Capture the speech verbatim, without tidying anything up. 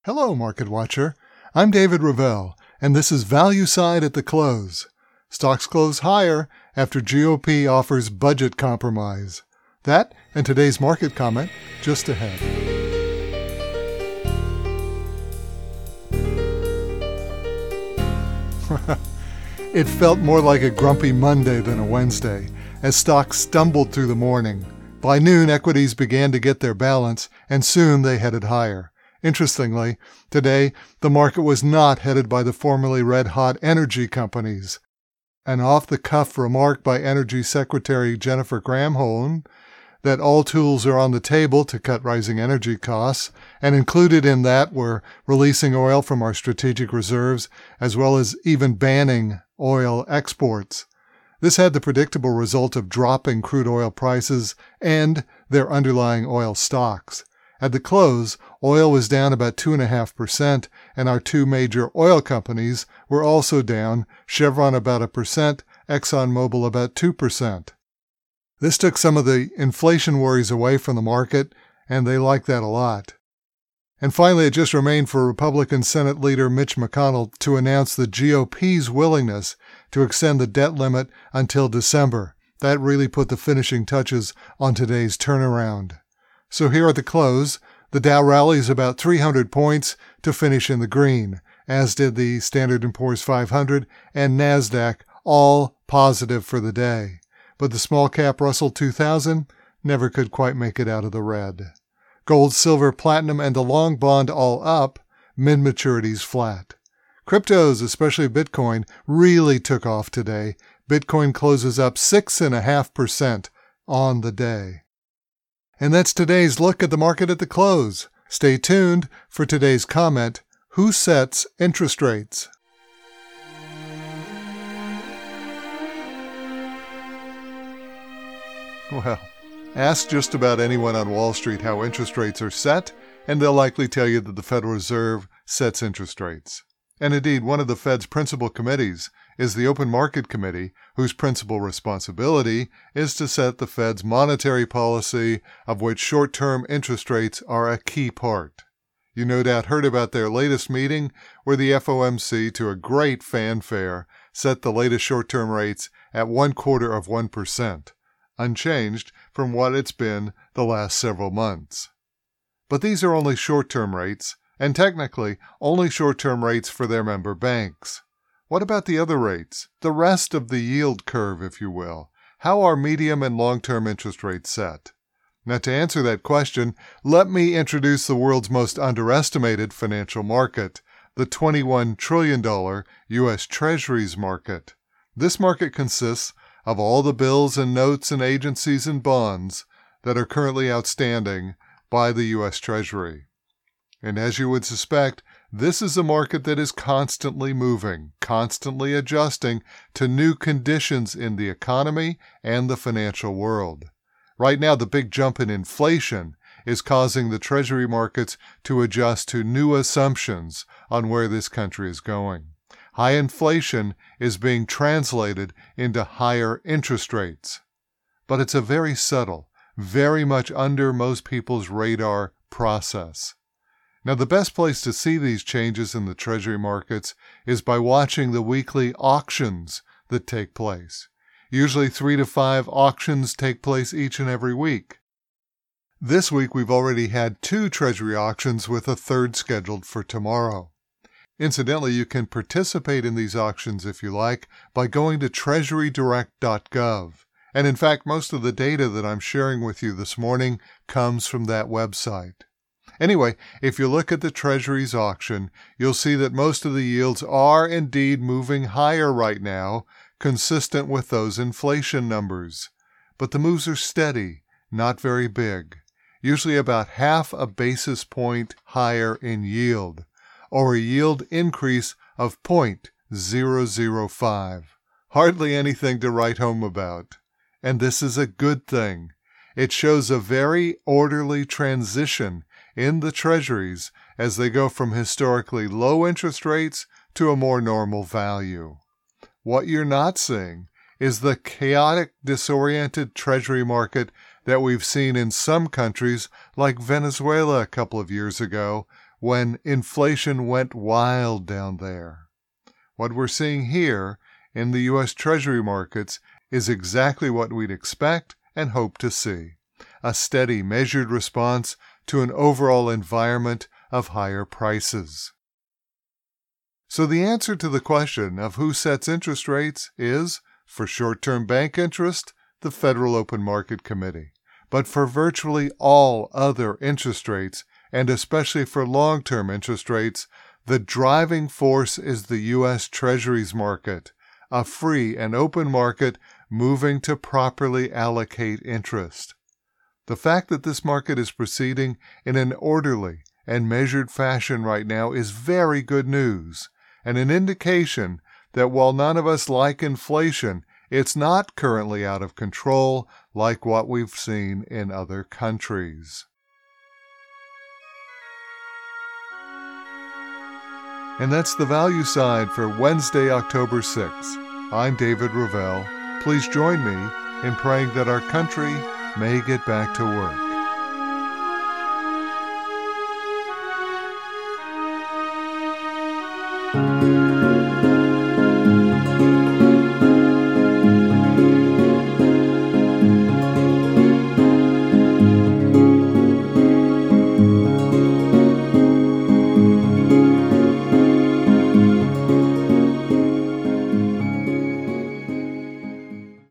Hello, Market Watcher. I'm David Ravel, and this is Value Side at the close. Stocks close higher after G O P offers budget compromise. That and today's market comment just ahead. It felt more like a grumpy Monday than a Wednesday, as stocks stumbled through the morning. By noon, equities began to get their balance, and soon they headed higher. Interestingly, today, the market was not headed by the formerly red-hot energy companies. An off-the-cuff remark by Energy Secretary Jennifer Granholm that all tools are on the table to cut rising energy costs, and included in that were releasing oil from our strategic reserves, as well as even banning oil exports. This had the predictable result of dropping crude oil prices and their underlying oil stocks. At the close, oil was down about two point five percent, and our two major oil companies were also down, Chevron about a percent, ExxonMobil about two percent. This took some of the inflation worries away from the market, and they liked that a lot. And finally, it just remained for Republican Senate Leader Mitch McConnell to announce the G O P's willingness to extend the debt limit until December. That really put the finishing touches on today's turnaround. So here at the close, the Dow rallies about three hundred points to finish in the green, as did the Standard and Poor's five hundred and NASDAQ, all positive for the day. But the small-cap Russell two thousand never could quite make it out of the red. Gold, silver, platinum, and the long bond all up, mid-maturities flat. Cryptos, especially Bitcoin, really took off today. Bitcoin closes up six point five percent on the day. And that's today's look at the market at the close. Stay tuned for today's comment, Who Sets Interest Rates? Well, ask just about anyone on Wall Street how interest rates are set, and they'll likely tell you that the Federal Reserve sets interest rates. And indeed, one of the Fed's principal committees is the Open Market Committee, whose principal responsibility is to set the Fed's monetary policy, of which short-term interest rates are a key part. You no doubt heard about their latest meeting, where the F O M C, to a great fanfare, set the latest short-term rates at one quarter of one percent. Unchanged from what it's been the last several months. But these are only short-term rates, and technically only short-term rates for their member banks. What about the other rates, the rest of the yield curve, if you will? How are medium and long-term interest rates set? Now, to answer that question, let me introduce the world's most underestimated financial market, the twenty-one trillion dollars U S Treasuries market. This market consists of all the bills and notes and agencies and bonds that are currently outstanding by the U S Treasury. And as you would suspect, this is a market that is constantly moving, constantly adjusting to new conditions in the economy and the financial world. Right now, the big jump in inflation is causing the Treasury markets to adjust to new assumptions on where this country is going. High inflation is being translated into higher interest rates. But it's a very subtle, very much under most people's radar process. Now, the best place to see these changes in the Treasury markets is by watching the weekly auctions that take place. Usually three to five auctions take place each and every week. This week we've already had two Treasury auctions with a third scheduled for tomorrow. Incidentally, you can participate in these auctions if you like by going to treasury direct dot gov. And in fact, most of the data that I'm sharing with you this morning comes from that website. Anyway, if you look at the Treasuries auction, you'll see that most of the yields are indeed moving higher right now, consistent with those inflation numbers. But the moves are steady, not very big, usually about half a basis point higher in yield, or a yield increase of zero point zero zero five. Hardly anything to write home about. And this is a good thing. It shows a very orderly transition in the Treasuries as they go from historically low interest rates to a more normal value. What you're not seeing is the chaotic, disoriented Treasury market that we've seen in some countries like Venezuela a couple of years ago, when inflation went wild down there. What we're seeing here in the U S Treasury markets is exactly what we'd expect and hope to see: a steady, measured response to an overall environment of higher prices. So the answer to the question of who sets interest rates is, for short-term bank interest, the Federal Open Market Committee. But for virtually all other interest rates, and especially for long-term interest rates, the driving force is the U S Treasuries market, a free and open market moving to properly allocate interest. The fact that this market is proceeding in an orderly and measured fashion right now is very good news, and an indication that while none of us like inflation, it's not currently out of control like what we've seen in other countries. And that's the value side for Wednesday, October sixth. I'm David Ravel. Please join me in praying that our country may get back to work.